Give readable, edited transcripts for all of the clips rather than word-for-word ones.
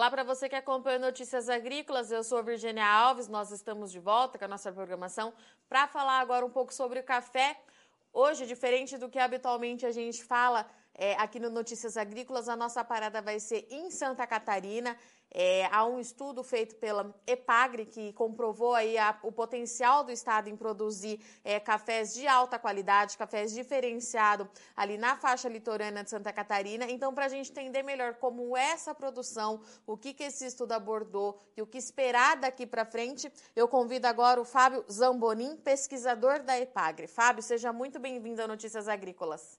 Olá para você que acompanha Notícias Agrícolas, eu sou Virgínia Alves, nós estamos de volta com a nossa programação para falar agora um pouco sobre o café. Hoje, diferente do que habitualmente a gente fala aqui no Notícias Agrícolas, a nossa parada vai ser em Santa Catarina. Há um estudo feito pela EPAGRE que comprovou aí o potencial do estado em produzir cafés de alta qualidade, cafés diferenciados ali na faixa litorânea de Santa Catarina. Então, para a gente entender melhor como é essa produção, o que esse estudo abordou e o que esperar daqui para frente, eu convido agora o Fábio Zambonin, pesquisador da EPAGRE. Fábio, seja muito bem-vindo a Notícias Agrícolas.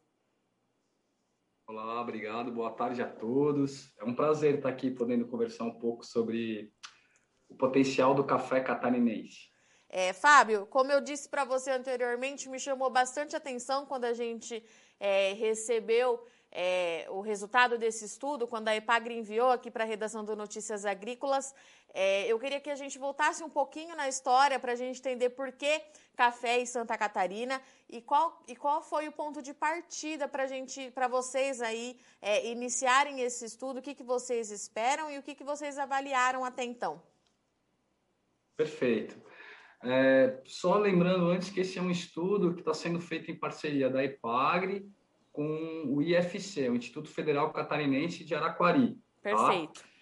Olá, obrigado. Boa tarde a todos. É um prazer estar aqui podendo conversar um pouco sobre o potencial do café catarinense. Fábio, como eu disse para você anteriormente, me chamou bastante atenção quando a gente recebeu o resultado desse estudo, quando a EPAGRE enviou aqui para a redação do Notícias Agrícolas. Eu queria que a gente voltasse um pouquinho na história para a gente entender por que café em Santa Catarina e qual foi o ponto de partida para vocês aí iniciarem esse estudo, o que vocês esperam e o que vocês avaliaram até então. Perfeito. Só lembrando antes que esse é um estudo que está sendo feito em parceria da EPAGRE com o IFC, o Instituto Federal Catarinense de Araquari. Perfeito. Tá?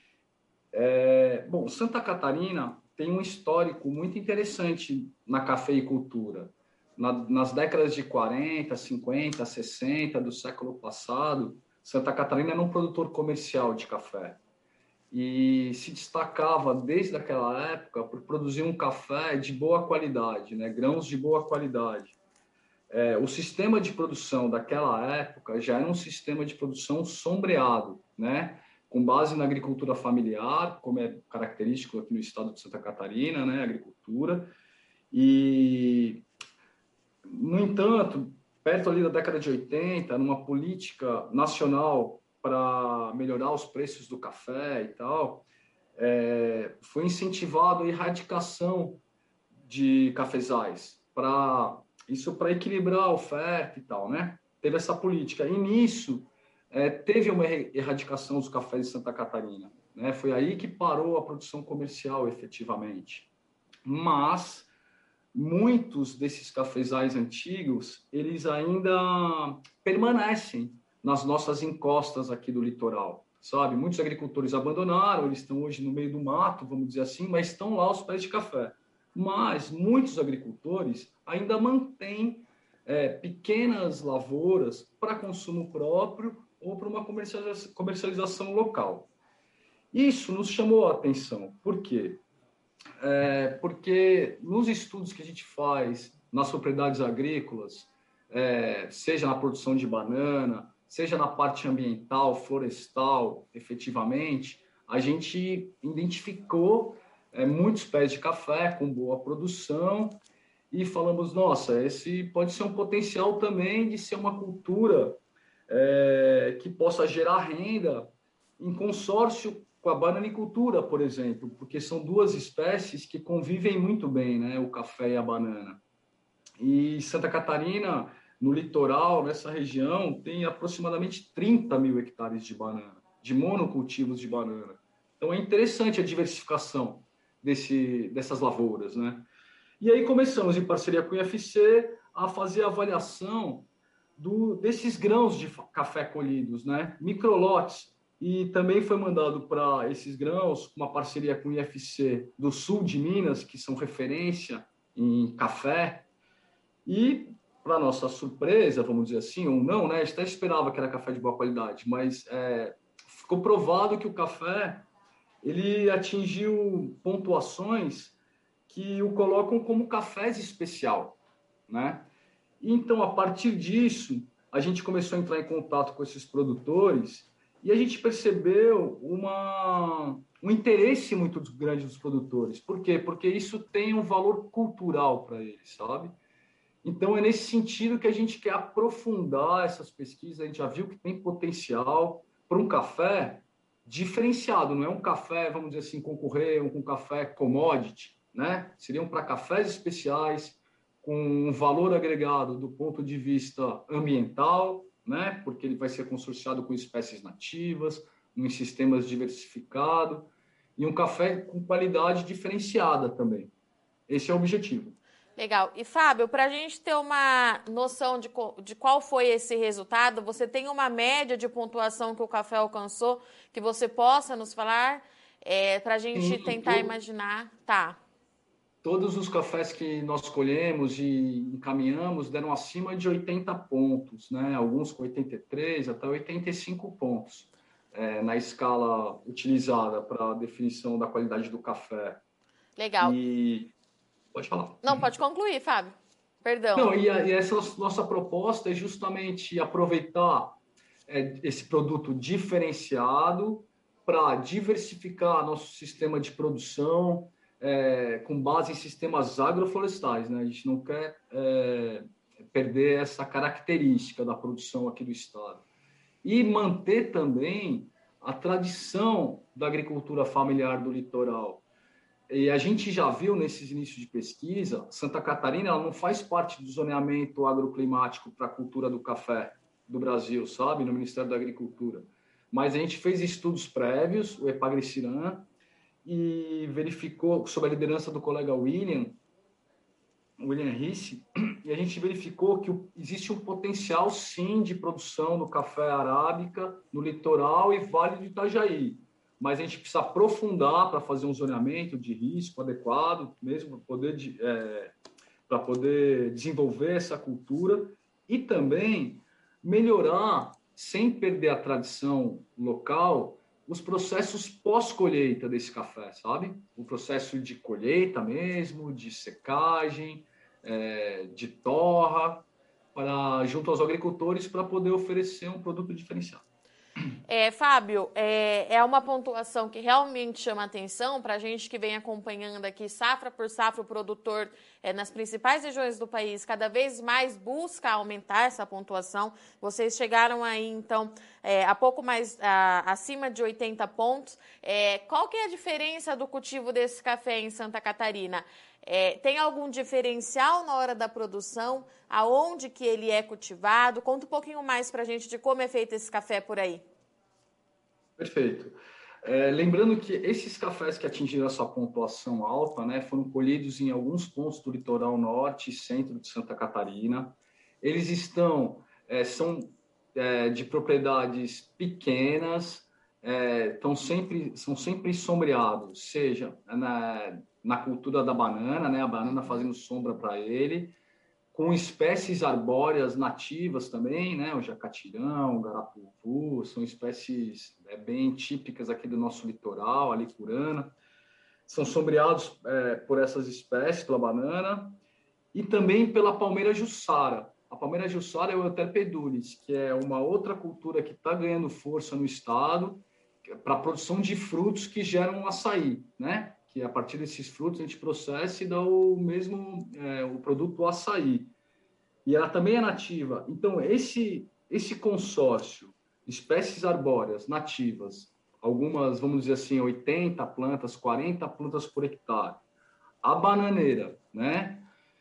Bom, Santa Catarina tem um histórico muito interessante na cafeicultura. Nas décadas de 40, 50, 60 do século passado, Santa Catarina era um produtor comercial de café e se destacava desde aquela época por produzir um café de boa qualidade, né? Grãos de boa qualidade. O sistema de produção daquela época já era um sistema de produção sombreado, né? Com base na agricultura familiar, como é característico aqui no estado de Santa Catarina, né? Agricultura. E, no entanto, perto ali da década de 80, numa política nacional para melhorar os preços do café e tal, foi incentivado a erradicação de cafezais, isso para equilibrar a oferta e tal, né? Teve essa política. E nisso, teve uma erradicação dos cafés de Santa Catarina, né? Foi aí que parou a produção comercial, efetivamente. Mas muitos desses cafezais antigos, eles ainda permanecem nas nossas encostas aqui do litoral, sabe? Muitos agricultores abandonaram, eles estão hoje no meio do mato, vamos dizer assim, mas estão lá os pés de café. Mas muitos agricultores ainda mantêm pequenas lavouras para consumo próprio ou para uma comercialização local. Isso nos chamou a atenção. Por quê? Porque nos estudos que a gente faz nas propriedades agrícolas, seja na produção de banana, seja na parte ambiental, florestal, efetivamente, a gente identificou muitos pés de café com boa produção e falamos, nossa, esse pode ser um potencial também de ser uma cultura que possa gerar renda em consórcio com a bananicultura, por exemplo, porque são duas espécies que convivem muito bem, né, o café e a banana. E Santa Catarina, no litoral, nessa região, tem aproximadamente 30 mil hectares de banana, de monocultivos de banana. Então é interessante a diversificação dessas lavouras, né? E aí começamos, em parceria com o IFC, a fazer a avaliação desses grãos de café colhidos, né? Microlotes. E também foi mandado para esses grãos uma parceria com o IFC do sul de Minas, que são referência em café. E, para nossa surpresa, vamos dizer assim, ou não, né? A gente até esperava que era café de boa qualidade, mas ficou provado que o café ele atingiu pontuações que o colocam como cafés especial, né? Então, a partir disso, a gente começou a entrar em contato com esses produtores e a gente percebeu um interesse muito grande dos produtores. Por quê? Porque isso tem um valor cultural para eles, sabe? Então, é nesse sentido que a gente quer aprofundar essas pesquisas. A gente já viu que tem potencial para um café diferenciado. Não é um café, vamos dizer assim, concorrer com um café commodity, né? Seriam para cafés especiais, com um valor agregado do ponto de vista ambiental, né? Porque ele vai ser consorciado com espécies nativas, em sistemas diversificados e um café com qualidade diferenciada também. Esse é o objetivo. Legal. E, Fábio, para a gente ter uma noção de qual foi esse resultado, você tem uma média de pontuação que o café alcançou, que você possa nos falar, para a gente Sim, tentar imaginar? Tá. todos os cafés que nós colhemos e encaminhamos deram acima de 80 pontos, né? Alguns com 83 até 85 pontos, na escala utilizada para a definição da qualidade do café. Legal. E pode falar. Não, pode concluir, Fábio. Perdão. Não, e essa nossa proposta é justamente aproveitar esse produto diferenciado para diversificar nosso sistema de produção com base em sistemas agroflorestais, né? A gente não quer perder essa característica da produção aqui do estado. E manter também a tradição da agricultura familiar do litoral. E a gente já viu nesses inícios de pesquisa, Santa Catarina ela não faz parte do zoneamento agroclimático para a cultura do café do Brasil, sabe? No Ministério da Agricultura. Mas a gente fez estudos prévios, o Epagre-Ciran, e verificou, sob a liderança do colega William Risse, e a gente verificou que existe um potencial, sim, de produção do café arábica no litoral e Vale do Itajaí. Mas a gente precisa aprofundar para fazer um zoneamento de risco adequado, mesmo para poder desenvolver essa cultura e também melhorar, sem perder a tradição local, os processos pós-colheita desse café, sabe? O processo de colheita mesmo, de secagem, de torra, junto aos agricultores, para poder oferecer um produto diferenciado. Fábio, é uma pontuação que realmente chama atenção para a gente que vem acompanhando aqui safra por safra o produtor nas principais regiões do país, cada vez mais busca aumentar essa pontuação. Vocês chegaram aí, então, a pouco mais acima de 80 pontos. Qual que é a diferença do cultivo desse café em Santa Catarina? Tem algum diferencial na hora da produção? Aonde que ele é cultivado? Conta um pouquinho mais para a gente de como é feito esse café por aí. Perfeito. Lembrando que esses cafés que atingiram essa pontuação alta, né, foram colhidos em alguns pontos do litoral norte e centro de Santa Catarina. Eles são de propriedades pequenas, são sempre sombreados, seja na cultura da banana, né, a banana fazendo sombra para ele, com espécies arbóreas nativas também, né? O jacatirão, o garapuvu, são espécies bem típicas aqui do nosso litoral, a licurana. São sombreados por essas espécies, pela banana, e também pela palmeira jussara. A palmeira jussara é o Euterpedulis, que é uma outra cultura que está ganhando força no estado para a produção de frutos que geram açaí, né? Que a partir desses frutos a gente processa e dá o produto açaí. E ela também é nativa. Então, esse consórcio, espécies arbóreas nativas, algumas, vamos dizer assim, 80 plantas, 40 plantas por hectare, a bananeira, né?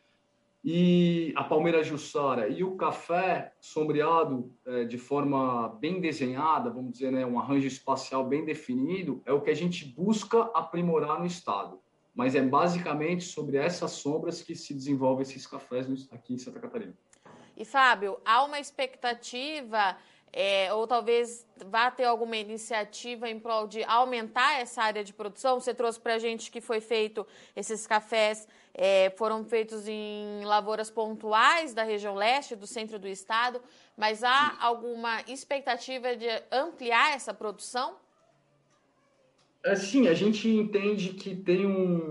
E a palmeira jussara e o café sombreado de forma bem desenhada, vamos dizer, né, um arranjo espacial bem definido, é o que a gente busca aprimorar no estado. Mas é basicamente sobre essas sombras que se desenvolvem esses cafés aqui em Santa Catarina. E, Fábio, há uma expectativa, ou talvez vá ter alguma iniciativa em prol de aumentar essa área de produção? Você trouxe para a gente que foi feito, esses cafés foram feitos em lavouras pontuais da região leste, do centro do estado, mas há alguma expectativa de ampliar essa produção? Sim, a gente entende que tem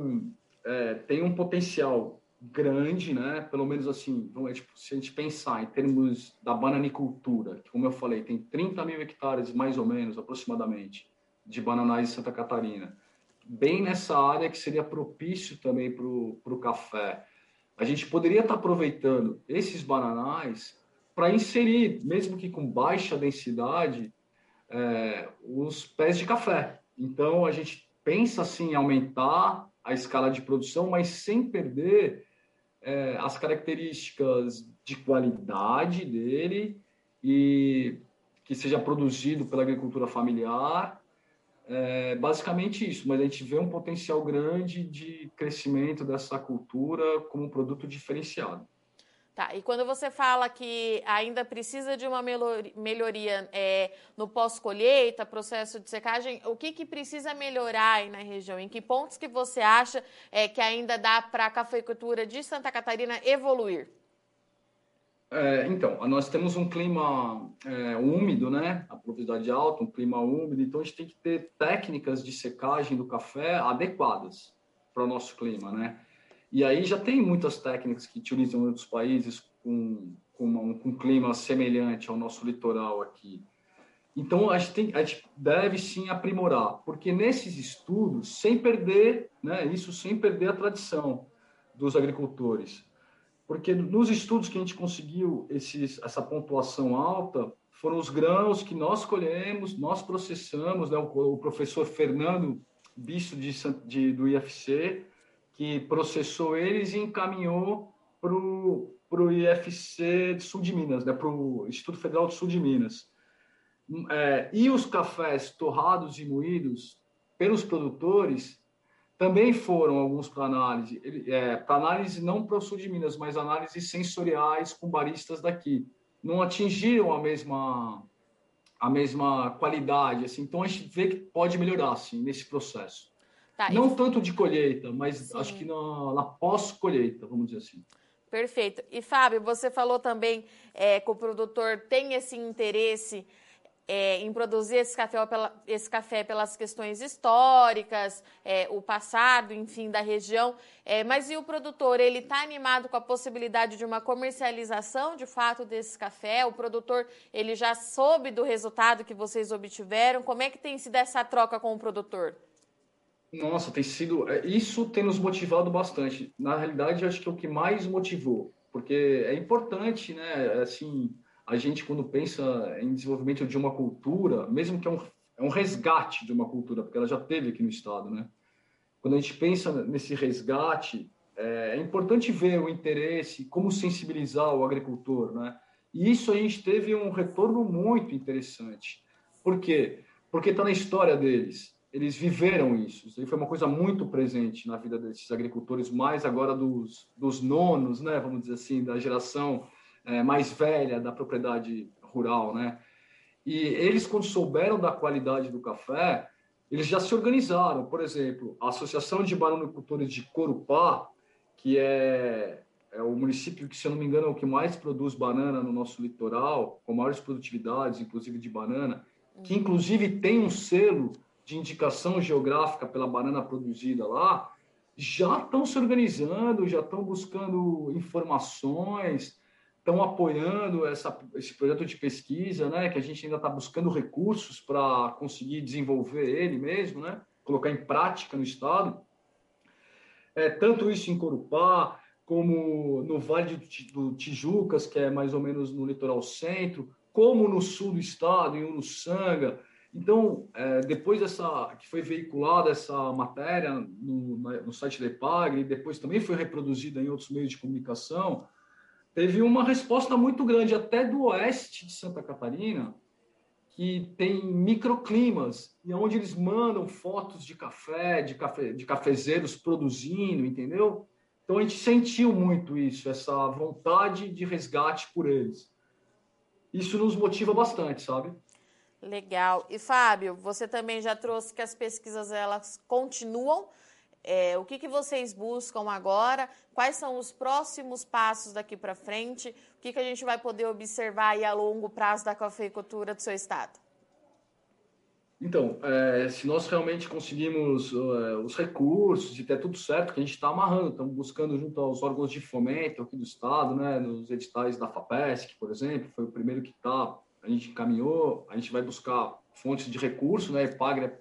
um potencial grande, né? Pelo menos assim, se a gente pensar em termos da bananicultura, que, como eu falei, tem 30 mil hectares, mais ou menos, aproximadamente, de bananais em Santa Catarina. Bem nessa área que seria propício também para o café. A gente poderia estar aproveitando esses bananais para inserir, mesmo que com baixa densidade, os pés de café. Então, a gente pensa assim, em aumentar a escala de produção, mas sem perder as características de qualidade dele e que seja produzido pela agricultura familiar. Basicamente isso, mas a gente vê um potencial grande de crescimento dessa cultura como um produto diferenciado. Tá, e quando você fala que ainda precisa de uma melhoria no pós-colheita, processo de secagem, o que precisa melhorar aí na região? Em que pontos que você acha que ainda dá para a cafeicultura de Santa Catarina evoluir? Então, nós temos um clima úmido, né? A pluviosidade alta, um clima úmido, então a gente tem que ter técnicas de secagem do café adequadas para o nosso clima, né? E aí já tem muitas técnicas que utilizam em outros países com clima semelhante ao nosso litoral aqui. Então, a gente deve sim aprimorar, porque nesses estudos, sem perder, né, isso sem perder a tradição dos agricultores. Porque nos estudos que a gente conseguiu essa pontuação alta, foram os grãos que nós colhemos, nós processamos, né, o professor Fernando Bisso do IFC, que processou eles e encaminhou para o IFC de Sul de Minas, né, para o Instituto Federal do Sul de Minas. E os cafés torrados e moídos pelos produtores também foram alguns para análise não para o Sul de Minas, mas análises sensoriais com baristas daqui. Não atingiram a mesma qualidade, assim. Então a gente vê que pode melhorar, assim, nesse processo. Tá, não tanto de colheita, mas sim, acho que na pós-colheita, vamos dizer assim. Perfeito. E, Fábio, você falou também que o produtor tem esse interesse em produzir esse café pelas questões históricas, o passado, enfim, da região. Mas e o produtor, ele está animado com a possibilidade de uma comercialização, de fato, desse café? O produtor, ele já soube do resultado que vocês obtiveram? Como é que tem sido essa troca com o produtor? Nossa, isso tem nos motivado bastante. Na realidade, acho que é o que mais motivou, porque é importante, né? Assim, a gente quando pensa em desenvolvimento de uma cultura, mesmo que é um resgate de uma cultura, porque ela já teve aqui no estado, né? Quando a gente pensa nesse resgate, é importante ver o interesse, como sensibilizar o agricultor, né? E isso a gente teve um retorno muito interessante. Por quê? Porque está na história deles. Eles viveram isso. Isso aí foi uma coisa muito presente na vida desses agricultores, mais agora dos nonos, né? Vamos dizer assim, da geração mais velha da propriedade rural, né? E eles, quando souberam da qualidade do café, eles já se organizaram. Por exemplo, a Associação de Bananocultores de Corupá, que é o município que, se eu não me engano, é o que mais produz banana no nosso litoral, com maiores produtividades, inclusive de banana, que inclusive tem um selo de indicação geográfica pela banana produzida lá, já estão se organizando, já estão buscando informações, estão apoiando esse projeto de pesquisa, né, que a gente ainda está buscando recursos para conseguir desenvolver ele mesmo, né, colocar em prática no estado. Tanto isso em Corupá, como no Vale do Tijucas, que é mais ou menos no litoral centro, como no sul do estado, em Uruçanga. Então, depois que foi veiculada essa matéria no site da EPAGRE, e depois também foi reproduzida em outros meios de comunicação, teve uma resposta muito grande, até do oeste de Santa Catarina, que tem microclimas, e onde eles mandam fotos de cafezeiros produzindo, entendeu? Então a gente sentiu muito isso, essa vontade de resgate por eles. Isso nos motiva bastante, sabe? Legal. E, Fábio, você também já trouxe que as pesquisas, elas continuam. O que vocês buscam agora? Quais são os próximos passos daqui para frente? O que a gente vai poder observar aí a longo prazo da cafeicultura do seu estado? Então, se nós realmente conseguimos os recursos e der tudo certo, que a gente está amarrando, estamos buscando junto aos órgãos de fomento aqui do estado, né, nos editais da FAPESC, por exemplo, foi o primeiro que a gente encaminhou, a gente vai buscar fontes de recurso, né, a EPAGRE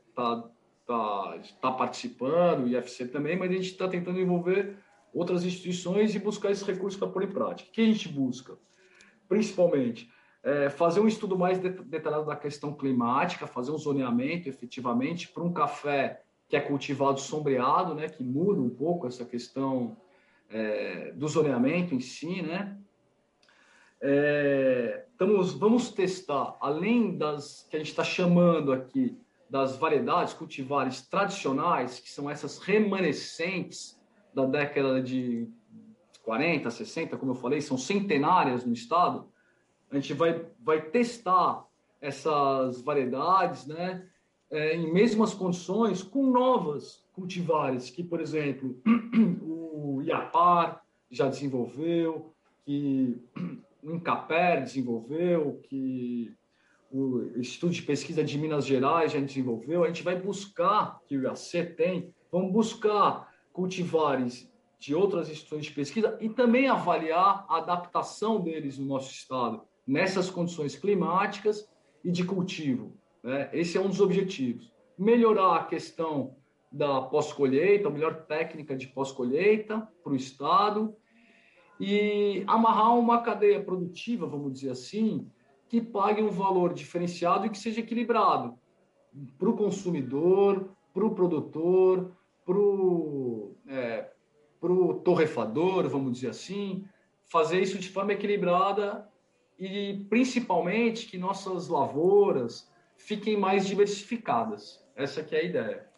está participando, o IFC também, mas a gente está tentando envolver outras instituições e buscar esses recursos para pôr em prática. O que a gente busca? Principalmente, fazer um estudo mais detalhado da questão climática, fazer um zoneamento efetivamente para um café que é cultivado sombreado, né, que muda um pouco essa questão do zoneamento em si, né? Vamos testar, além das que a gente está chamando aqui, das variedades cultivares tradicionais, que são essas remanescentes da década de 40, 60, como eu falei, são centenárias no estado. A gente vai testar essas variedades, né, em mesmas condições com novas cultivares, que, por exemplo, o IAPAR já desenvolveu, que o INCAPER desenvolveu, que o Instituto de Pesquisa de Minas Gerais já desenvolveu. A gente vai buscar, que o IAC tem, vamos buscar cultivares de outras instituições de pesquisa e também avaliar a adaptação deles no nosso estado, nessas condições climáticas e de cultivo, né? Esse é um dos objetivos. Melhorar a questão da pós-colheita, a melhor técnica de pós-colheita para o estado e amarrar uma cadeia produtiva, vamos dizer assim, que pague um valor diferenciado e que seja equilibrado para o consumidor, para o produtor, para o torrefador, vamos dizer assim, fazer isso de forma equilibrada e, principalmente, que nossas lavouras fiquem mais diversificadas. Essa que é a ideia.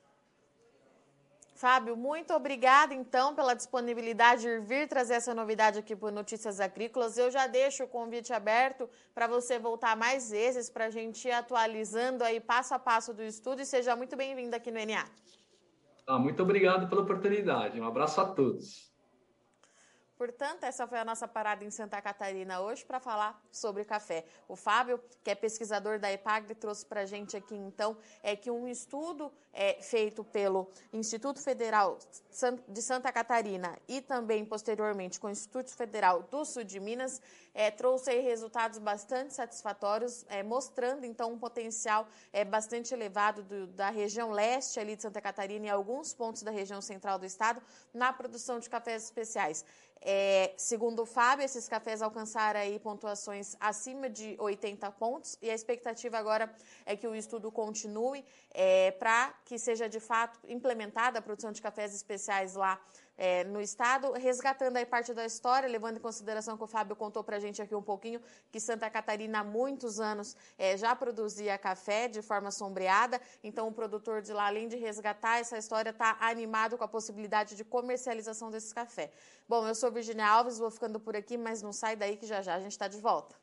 Fábio, muito obrigada, então, pela disponibilidade de vir trazer essa novidade aqui por Notícias Agrícolas. Eu já deixo o convite aberto para você voltar mais vezes, para a gente ir atualizando aí passo a passo do estudo, e seja muito bem-vindo aqui no NA. Muito obrigado pela oportunidade. Um abraço a todos. Portanto, essa foi a nossa parada em Santa Catarina hoje para falar sobre café. O Fábio, que é pesquisador da EPAGRE, trouxe para a gente aqui, então, que um estudo feito pelo Instituto Federal de Santa Catarina e também, posteriormente, com o Instituto Federal do Sul de Minas, trouxe aí resultados bastante satisfatórios, mostrando, então, um potencial bastante elevado da região leste ali de Santa Catarina e alguns pontos da região central do estado na produção de cafés especiais. Segundo o Fábio, esses cafés alcançaram aí pontuações acima de 80 pontos e a expectativa agora é que o estudo continue para que seja de fato implementada a produção de cafés especiais lá no estado, resgatando aí parte da história, levando em consideração que o Fábio contou para a gente aqui um pouquinho que Santa Catarina há muitos anos já produzia café de forma sombreada, então o produtor de lá, além de resgatar essa história, está animado com a possibilidade de comercialização desse café. Bom, eu sou Virginia Alves, vou ficando por aqui, mas não sai daí que já já a gente está de volta.